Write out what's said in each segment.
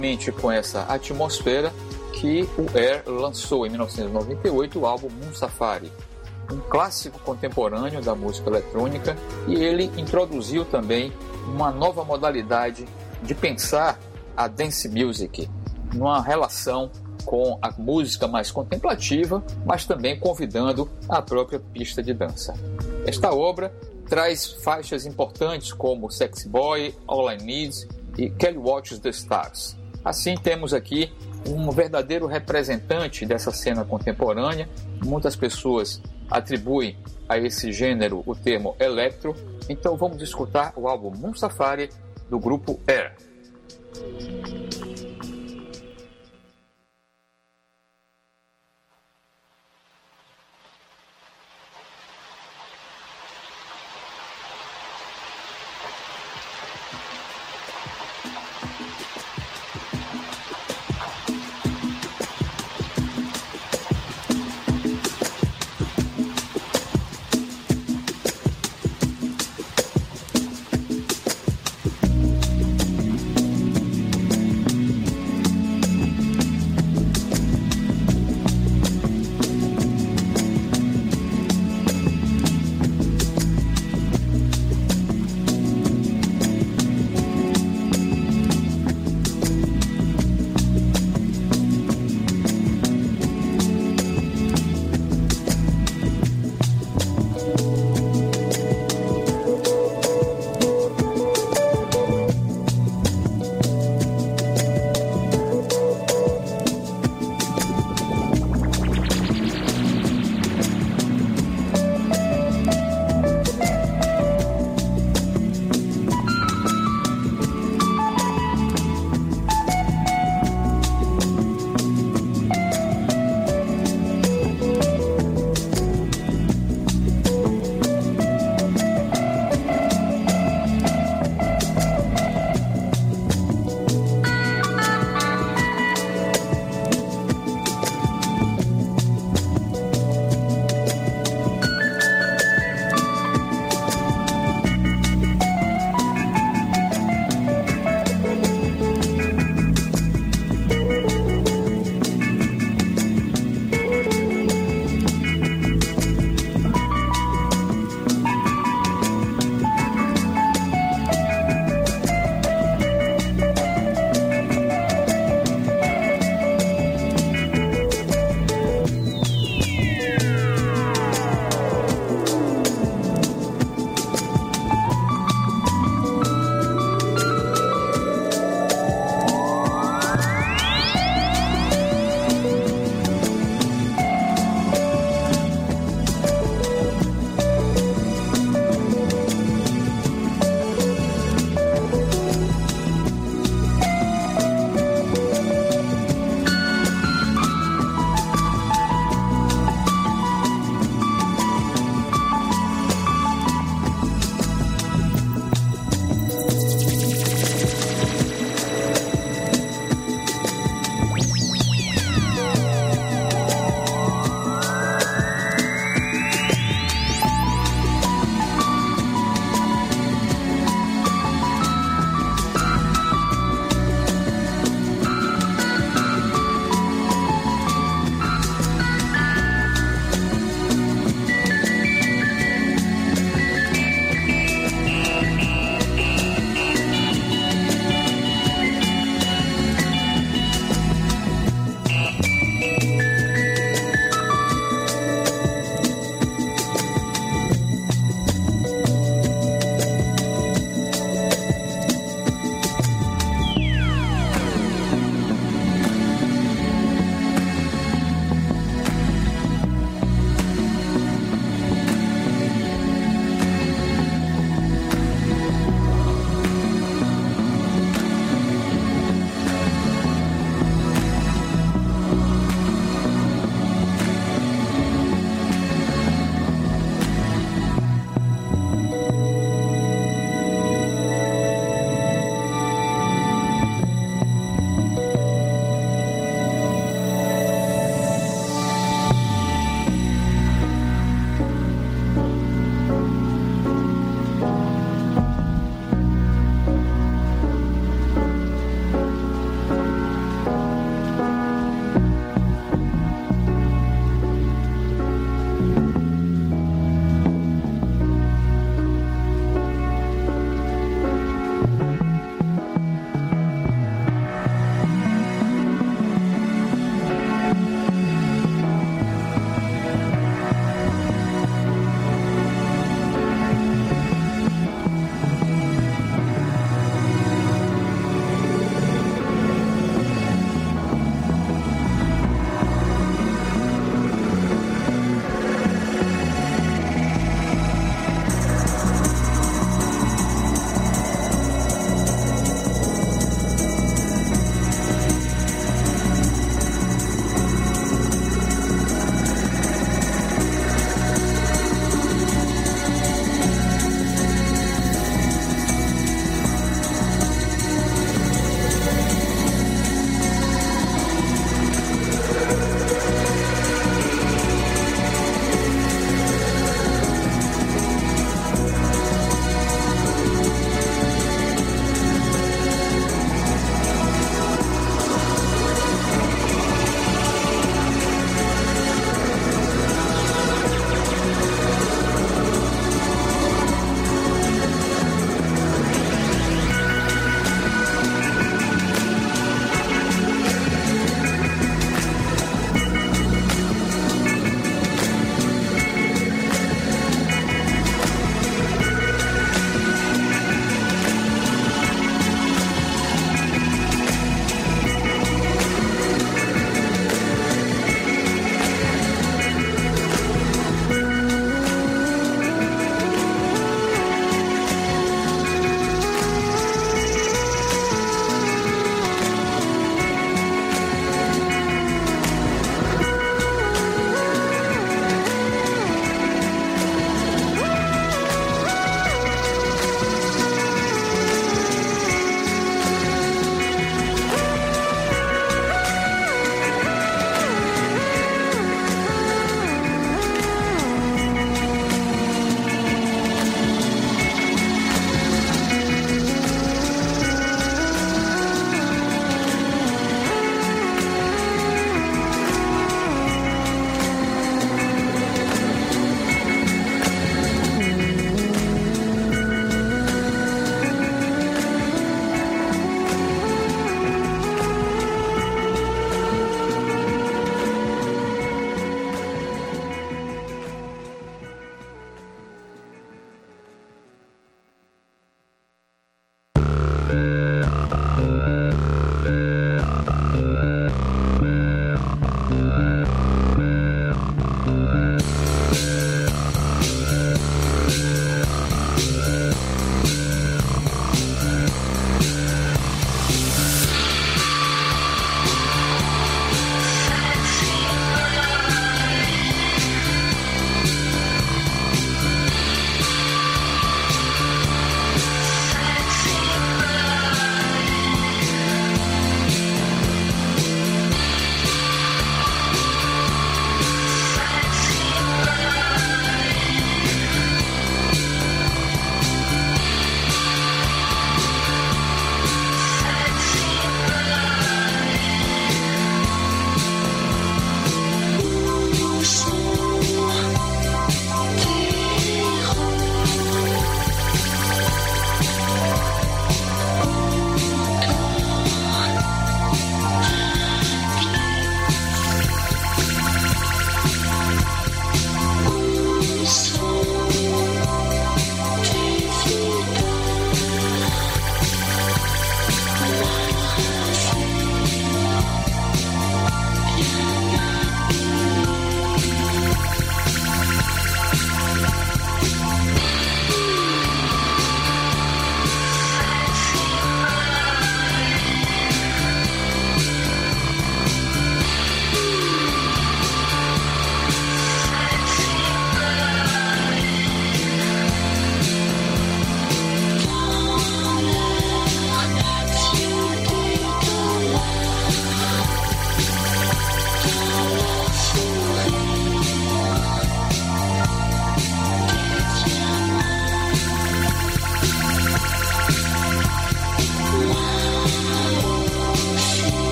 com essa atmosfera que o Air lançou em 1998 o álbum Moon Safari, um clássico contemporâneo da música eletrônica, e ele introduziu também uma nova modalidade de pensar a dance music, numa relação com a música mais contemplativa, mas também convidando a própria pista de dança. Esta obra traz faixas importantes como Sexy Boy, All I Need e Kelly Watches the Stars. Assim, temos aqui um verdadeiro representante dessa cena contemporânea. Muitas pessoas atribuem a esse gênero o termo electro. Então vamos escutar o álbum Moon Safari do grupo Air.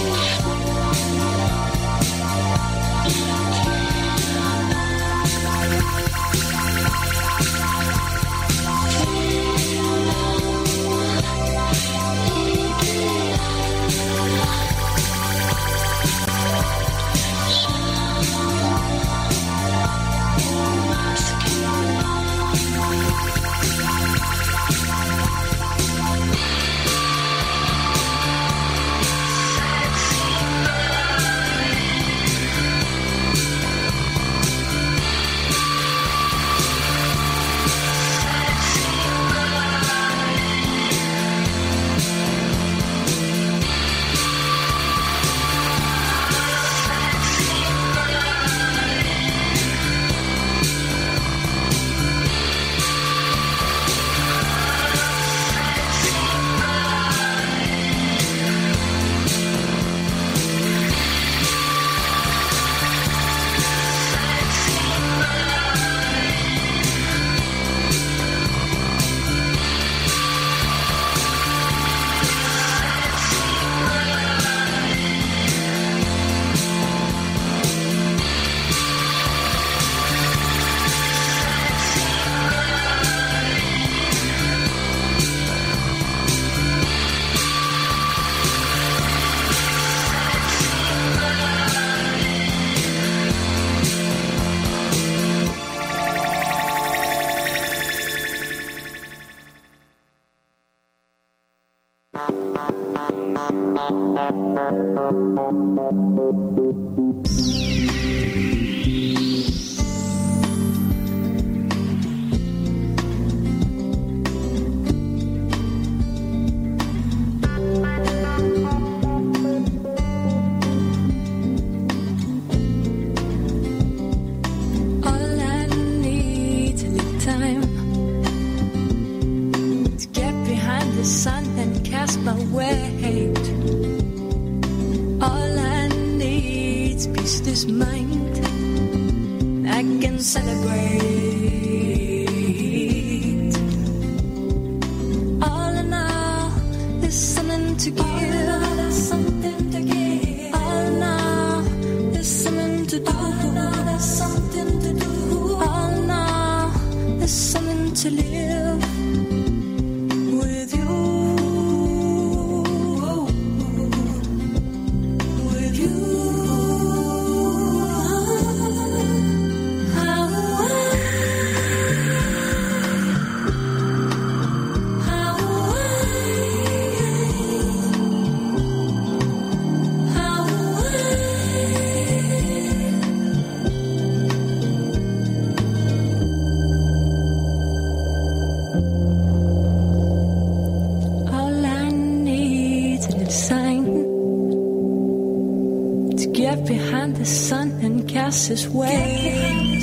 His way.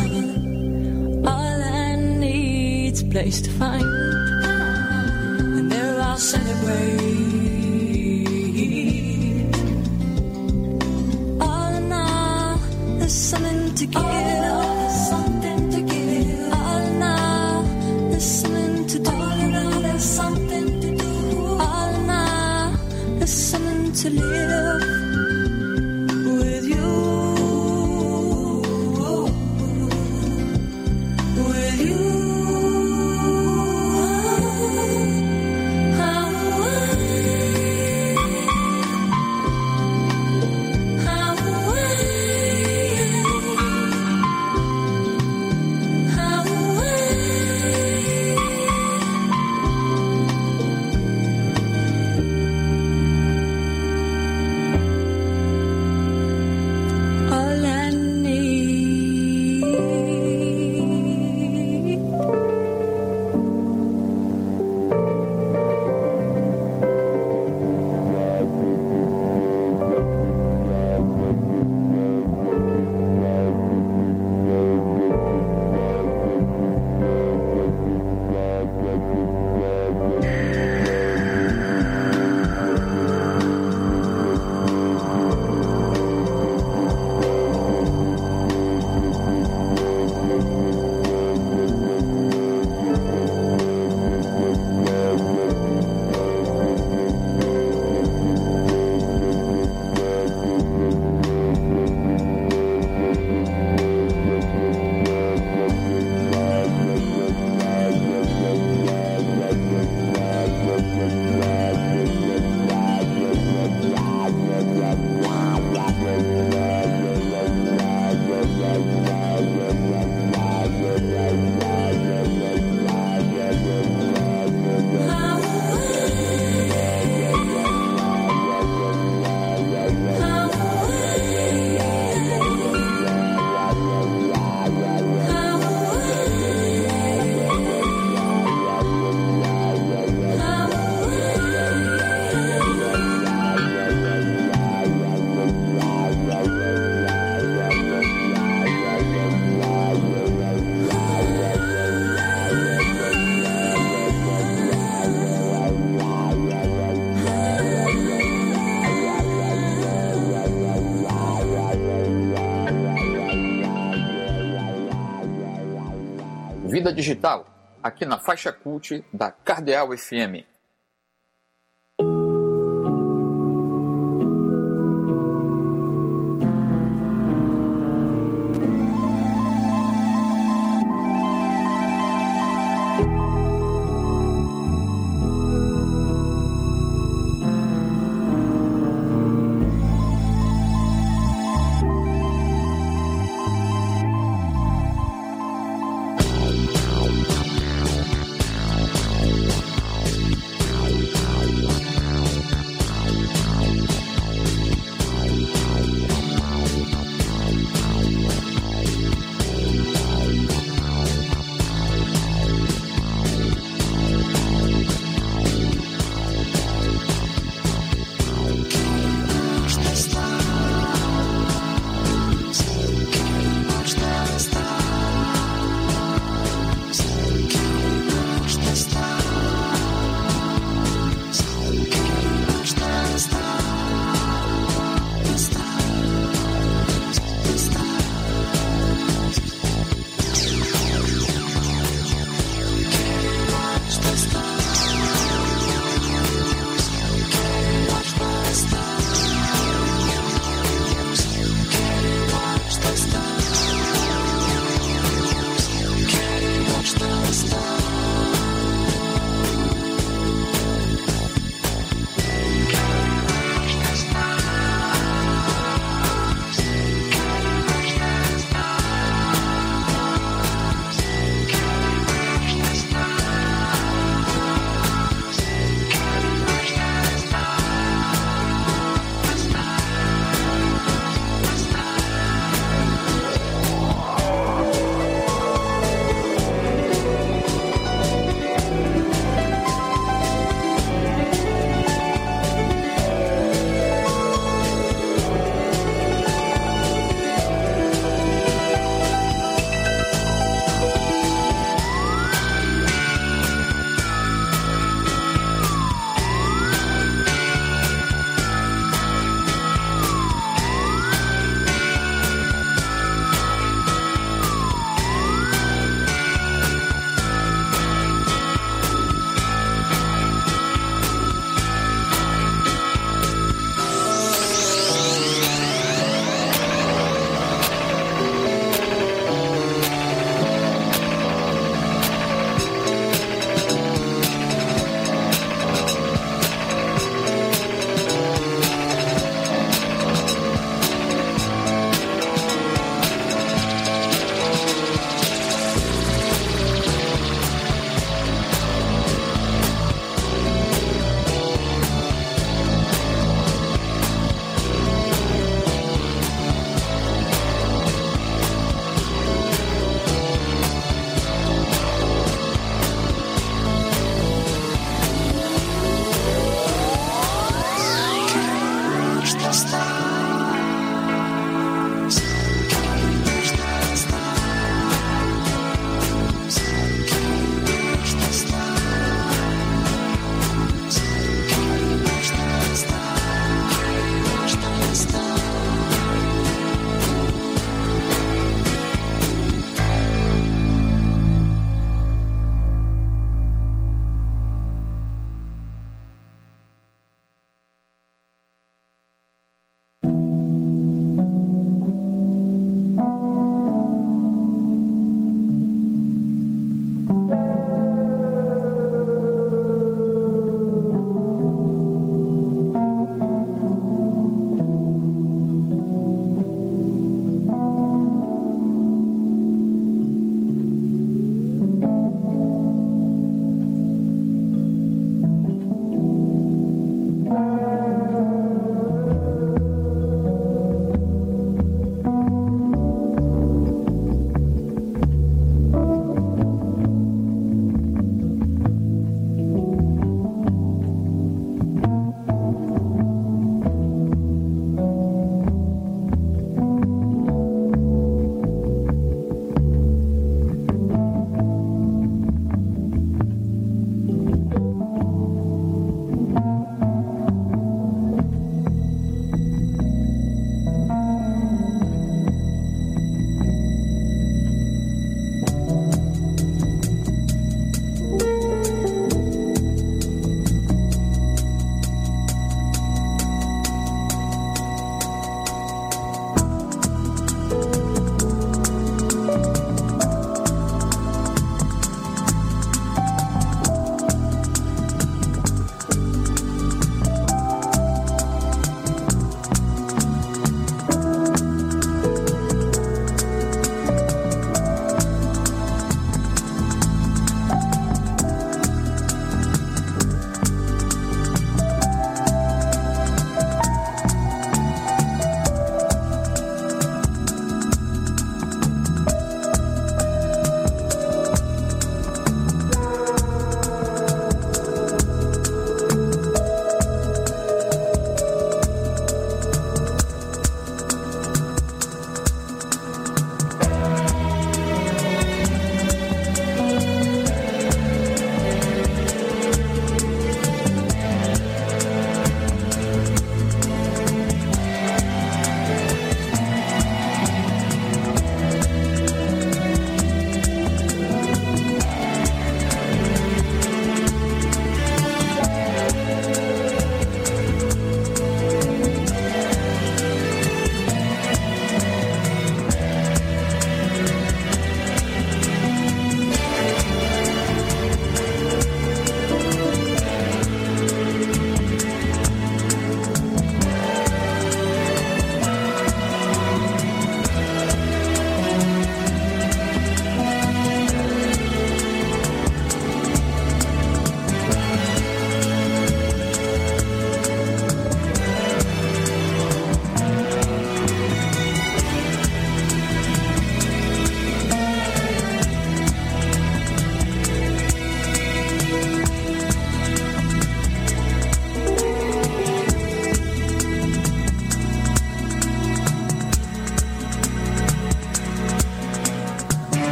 All I need's a place to find, and there I'll celebrate. All in all, there's something to give. Something to give. All in all, there's something to do. All in all, there's something to do. All in all, there's something to live. Vida Digital, aqui na Faixa Cult da Cardeal FM.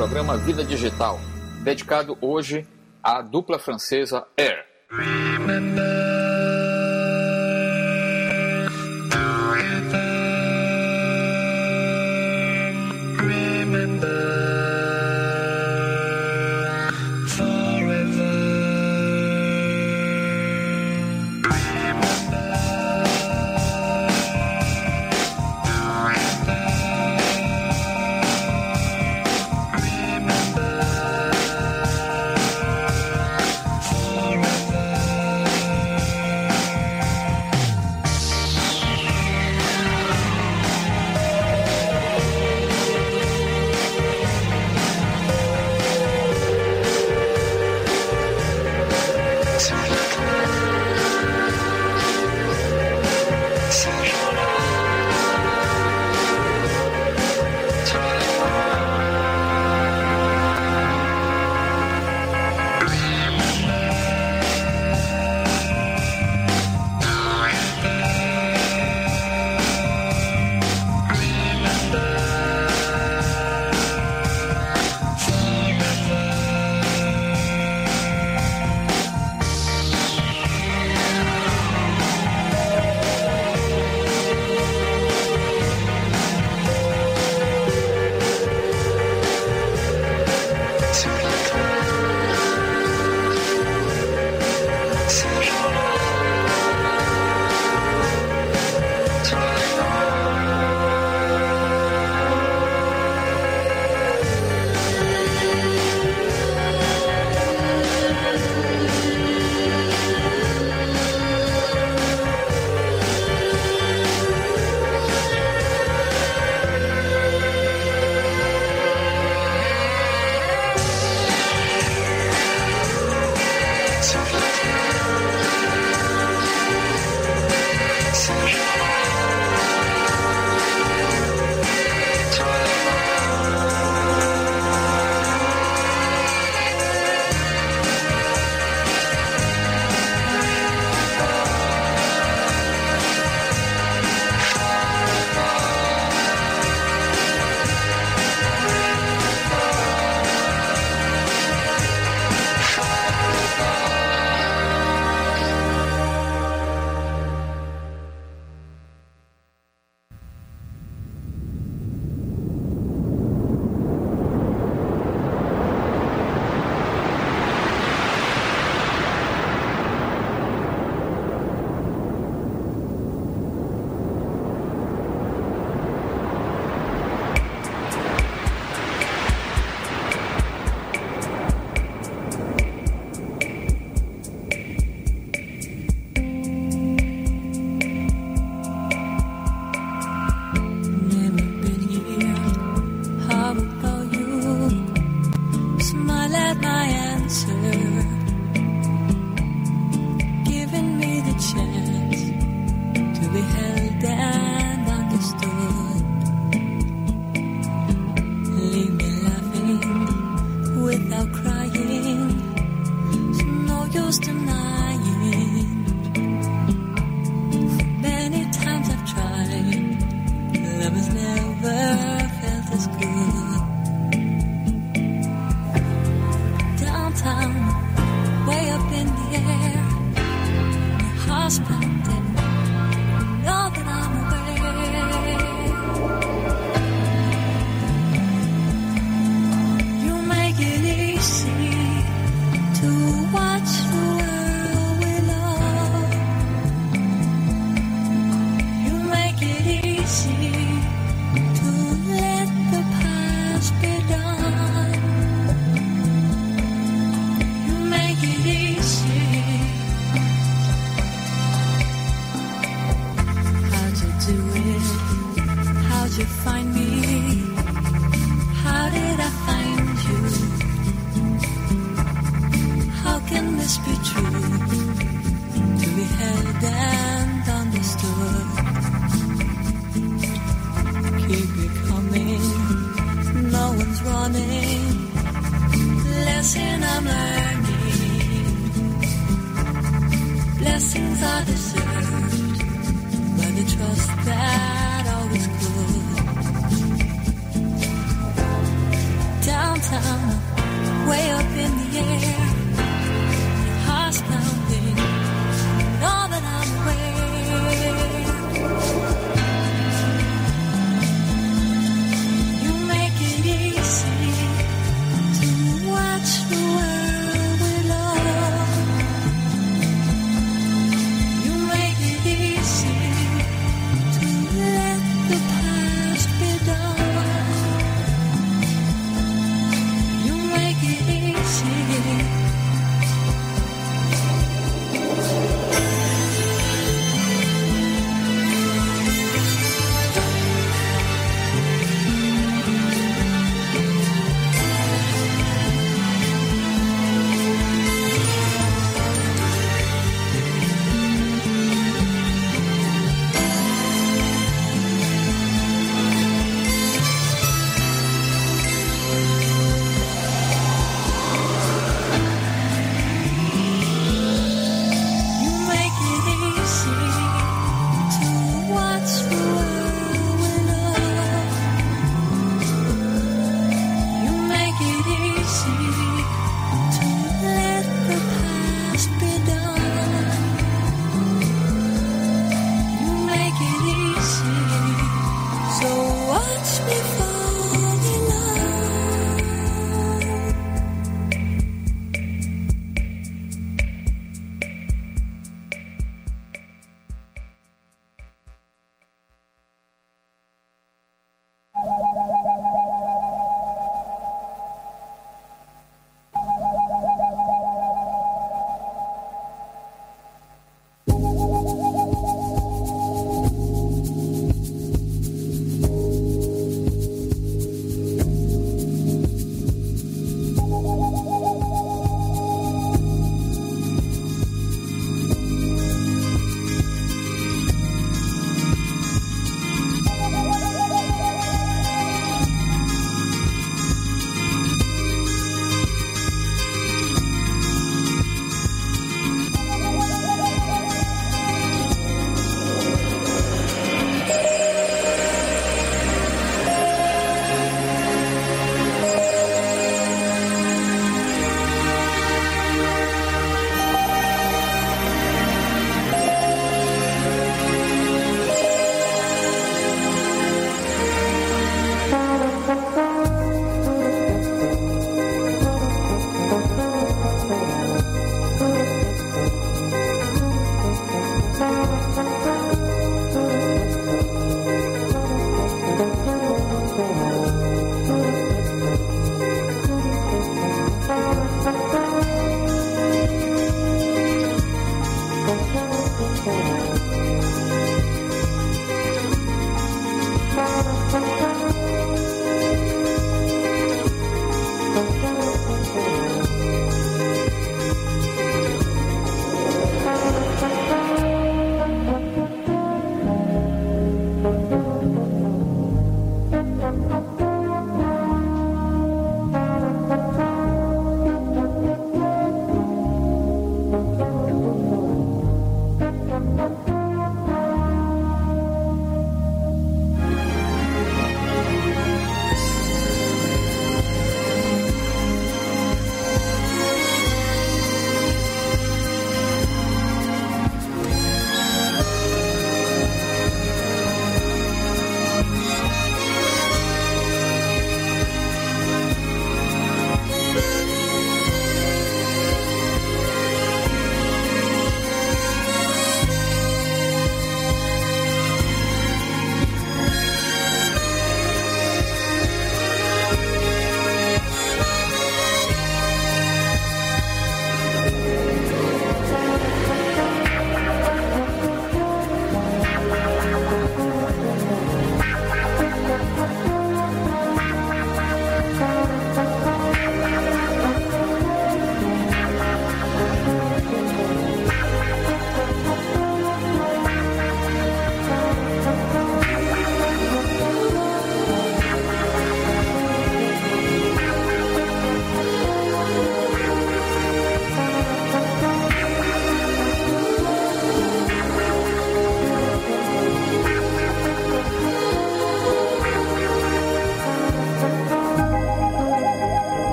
programa Vida Digital, dedicado hoje à dupla francesa Air. Blessings are deserved by the trust that always could. Downtown.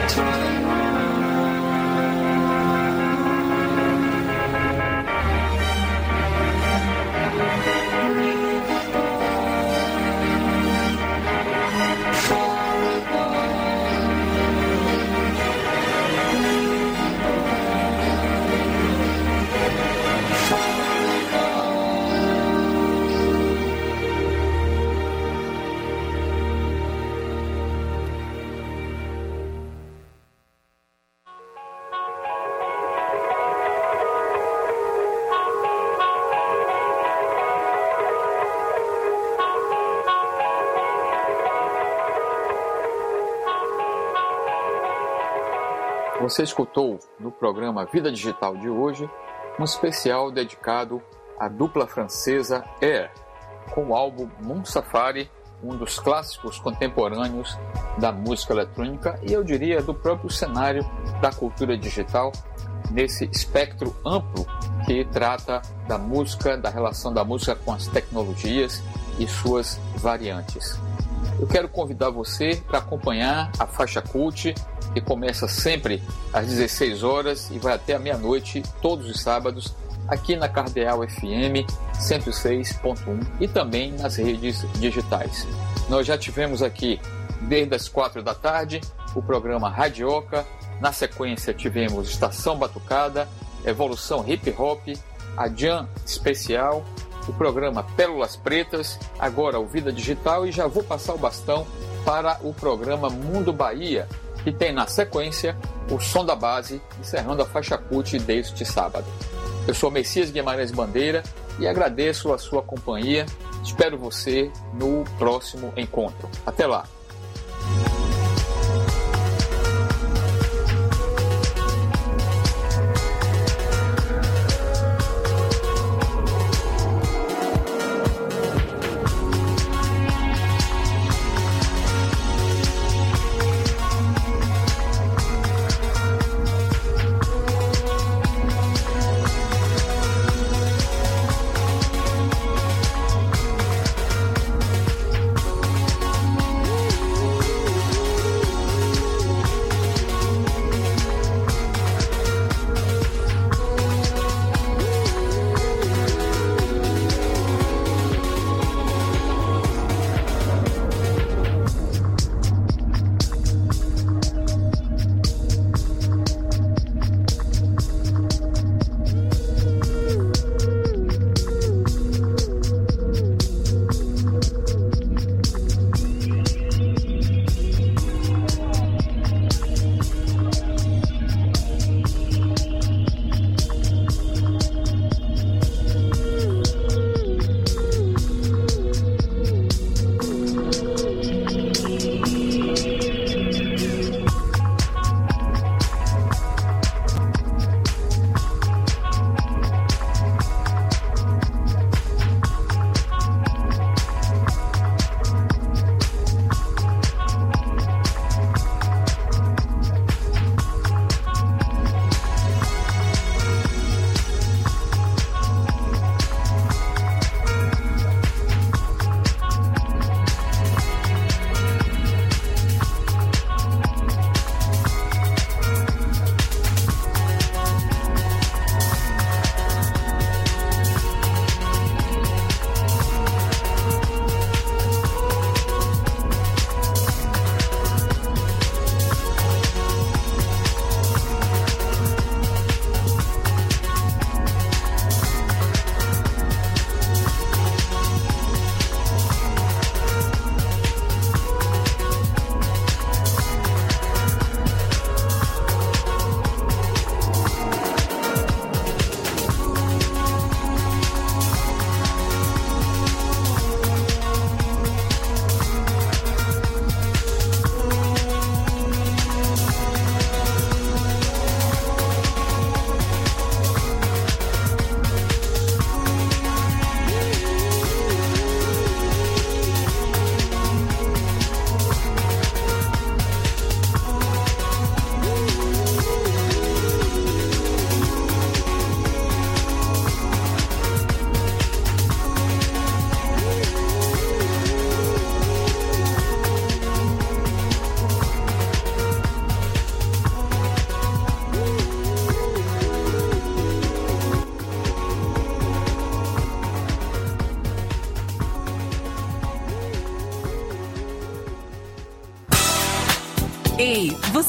Você escutou no programa Vida Digital de hoje um especial dedicado à dupla francesa Air, com o álbum Moon Safari, um dos clássicos contemporâneos da música eletrônica e eu diria do próprio cenário da cultura digital, nesse espectro amplo que trata da música, da relação da música com as tecnologias e suas variantes. Eu quero convidar você para acompanhar a Faixa Cult, que começa sempre às 16 horas e vai até a meia-noite, todos os sábados, aqui na Cardeal FM 106.1 e também nas redes digitais. Nós já tivemos aqui, desde as 4 da tarde, o programa Radioca, na sequência tivemos Estação Batucada, Evolução Hip Hop, a Jam Especial, o programa Pérolas Pretas, agora o Vida Digital e já vou passar o bastão para o programa Mundo Bahia, que tem na sequência o Som da Base, encerrando a Faixa Cult deste sábado. Eu sou Messias Guimarães Bandeira e agradeço a sua companhia. Espero você no próximo encontro. Até lá!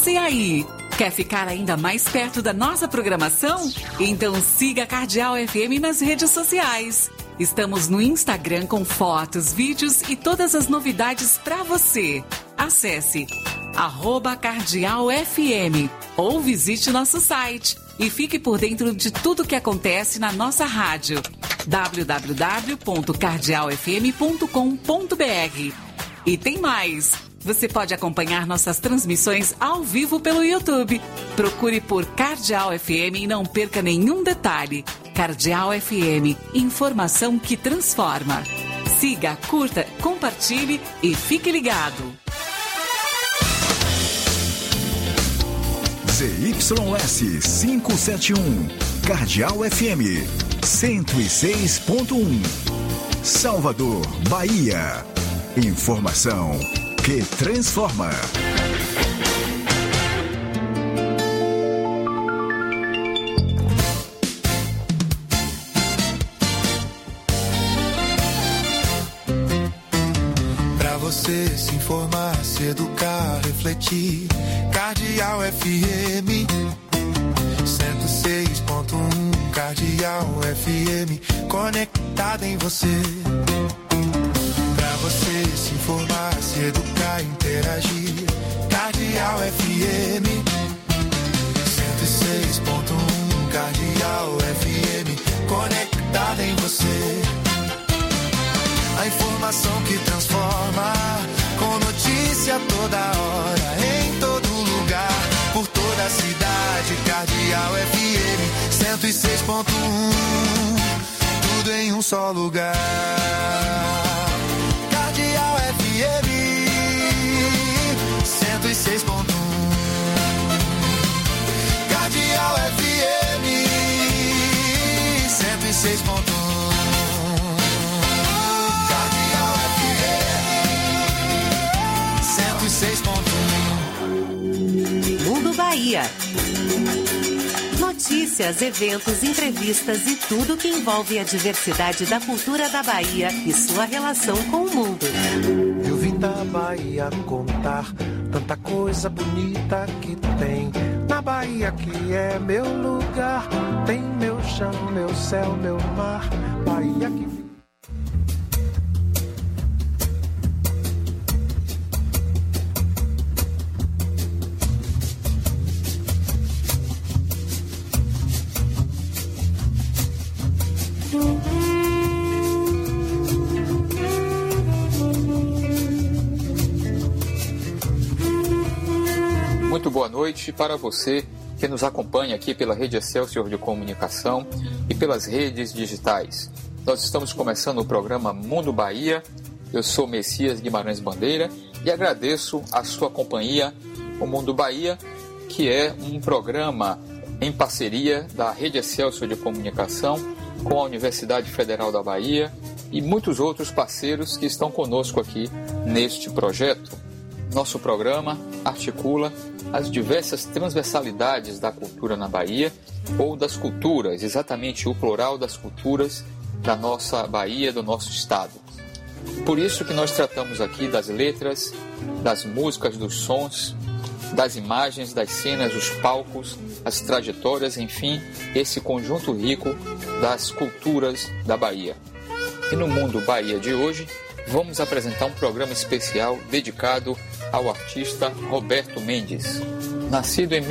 você aí. Quer ficar ainda mais perto da nossa programação? Então siga a Cardeal FM nas redes sociais. Estamos no Instagram com fotos, vídeos e todas as novidades para você. Acesse @cardealfm ou visite nosso site e fique por dentro de tudo que acontece na nossa rádio. www.cardealfm.com.br. E tem mais! Você pode acompanhar nossas transmissões ao vivo pelo YouTube. Procure por Cardeal FM e não perca nenhum detalhe. Cardeal FM, informação que transforma. Siga, curta, compartilhe e fique ligado. ZYS 571, Cardeal FM 106.1, Salvador, Bahia. Informação que transforma. Pra você se informar, se educar, refletir. Cardeal FM 106.1, Cardeal FM, conectada em você. Pra você se informar, se educar, interagir. Cardeal FM 106.1, Cardeal FM, conectada em você. A informação que transforma, com notícia toda hora, em todo lugar, por toda a cidade. Cardeal FM 106.1, tudo em um só lugar. Cardeal FM 106.1, Cardeal FM 106.1. Mundo Bahia. Notícias, eventos, entrevistas e tudo que envolve a diversidade da cultura da Bahia e sua relação com o mundo. Eu vim da Bahia contar tanta coisa bonita que tem na Bahia, que é meu lugar. Tem meu chão, meu céu, meu mar. Bahia que... Muito boa noite para você que nos acompanha aqui pela Rede Excelsior de Comunicação e pelas redes digitais. Nós estamos começando o programa Mundo Bahia. Eu sou Messias Guimarães Bandeira e agradeço a sua companhia. O Mundo Bahia, que é um programa em parceria da Rede Excelsior de Comunicação com a Universidade Federal da Bahia e muitos outros parceiros que estão conosco aqui neste projeto. Nosso programa articula as diversas transversalidades da cultura na Bahia, ou das culturas, exatamente o plural das culturas da nossa Bahia, do nosso estado. Por isso que nós tratamos aqui das letras, das músicas, dos sons, das imagens, das cenas, os palcos, as trajetórias, enfim, esse conjunto rico das culturas da Bahia. E no Mundo Bahia de hoje, vamos apresentar um programa especial dedicado ao artista Roberto Mendes. Nascido em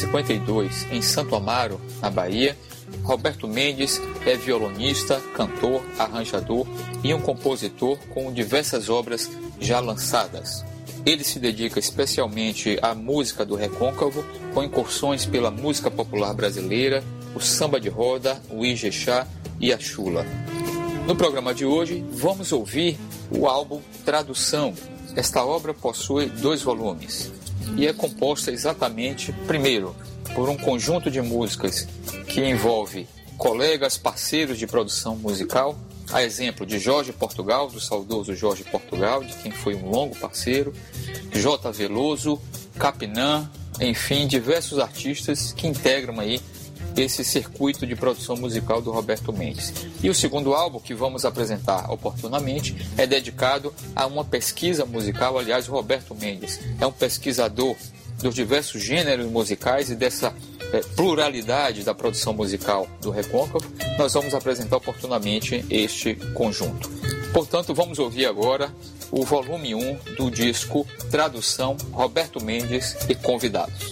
1952 em Santo Amaro, na Bahia, Roberto Mendes é violonista, cantor, arranjador e um compositor com diversas obras já lançadas. Ele se dedica especialmente à música do recôncavo, com incursões pela música popular brasileira, o samba de roda, o ijexá e a chula. No programa de hoje, vamos ouvir o álbum Tradução. Esta obra possui 2 volumes e é composta exatamente, primeiro, por um conjunto de músicas que envolve colegas, parceiros de produção musical, a exemplo de Jorge Portugal, do saudoso Jorge Portugal, de quem foi um longo parceiro, J. Veloso, Capinã, enfim, diversos artistas que integram aí esse circuito de produção musical do Roberto Mendes. E o segundo álbum, que vamos apresentar oportunamente, é dedicado a uma pesquisa musical. Aliás, o Roberto Mendes é um pesquisador dos diversos gêneros musicais e dessa pluralidade da produção musical do Recôncavo, nós vamos apresentar oportunamente este conjunto. Portanto, vamos ouvir agora o volume 1 do disco Tradução Roberto Mendes e Convidados.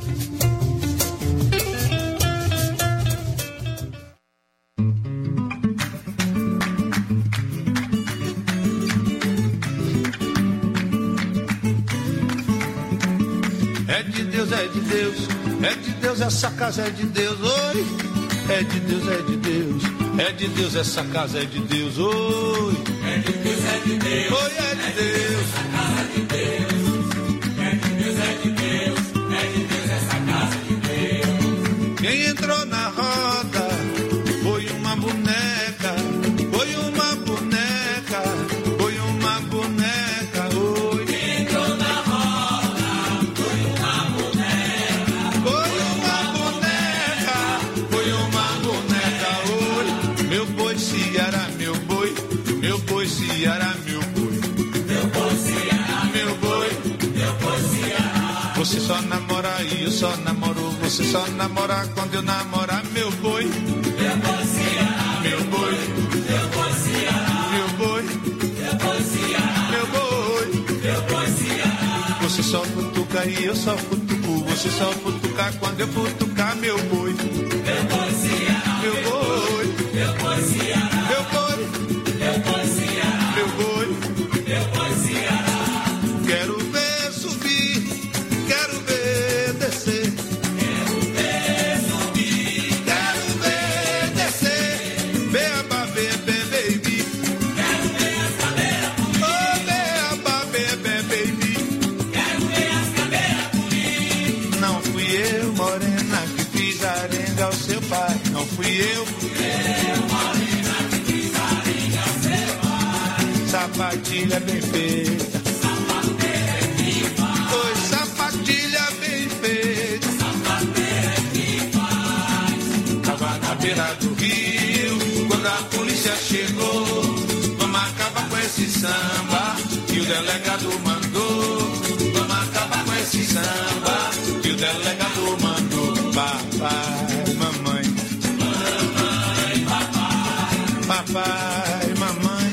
É de Deus, é de Deus, é de Deus, essa casa é de Deus, oi. É de Deus, é de Deus, é de Deus, essa casa é de Deus, oi. É de Deus, é de Deus, oi, é de Deus, essa casa é de Deus. É de Deus, é de Deus, é de Deus, essa casa é de Deus. Quem entrou na roda foi uma boneca, foi uma boneca, foi uma boneca, oi. Quem entrou na roda foi uma boneca, foi uma boneca, foi uma boneca, oi. Meu boi Ceará, meu boi, meu boi Ceará, meu boi, meu boi Ceará, meu boi, meu boi Ceará. Você só namora e eu só namoro, você só namora quando eu namorar, meu boi, meu boi Ceará, meu boi, meu boi Ceará, meu boi, meu boi Ceará, meu boi, meu boi Ceará. Você só futuca e eu só futuco, você só futuca quando eu futucar, meu boi, meu boi Ceará, meu boi, meu boi Ceará, meu boi, meu boi Ceará, meu boi, meu boi Ceará. Quero ver subir, quero ver descer, quero ver subir, quero ver descer, beaba, bebê, baby, quero ver as cadeiras pulir, oh, beaba, bebê, baby, quero ver as cadeiras pulir. Não fui eu, morena, que fiz arenga ao seu pai, não fui eu, morena, que fiz arenga ao seu pai. Sapatilha bem feita, sapateira é que faz, oi, sapatilha bem feita, sapateira é que faz. Tava na beira do rio, quando a polícia chegou, vamos acabar com esse samba, que o delegado mandou, vamos acabar com esse samba, que o delegado mandou. Papai, mamãe, mamãe, papai, papai, mamãe,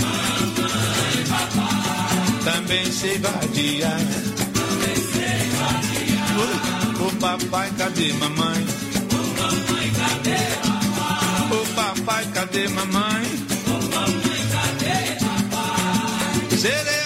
mamãe, papai, também sei vadiar, também sei vadiar. Ô papai, cadê mamãe? Ô mamãe, cadê papai? Ô papai, cadê mamãe? Ô mamãe, cadê papai? Serei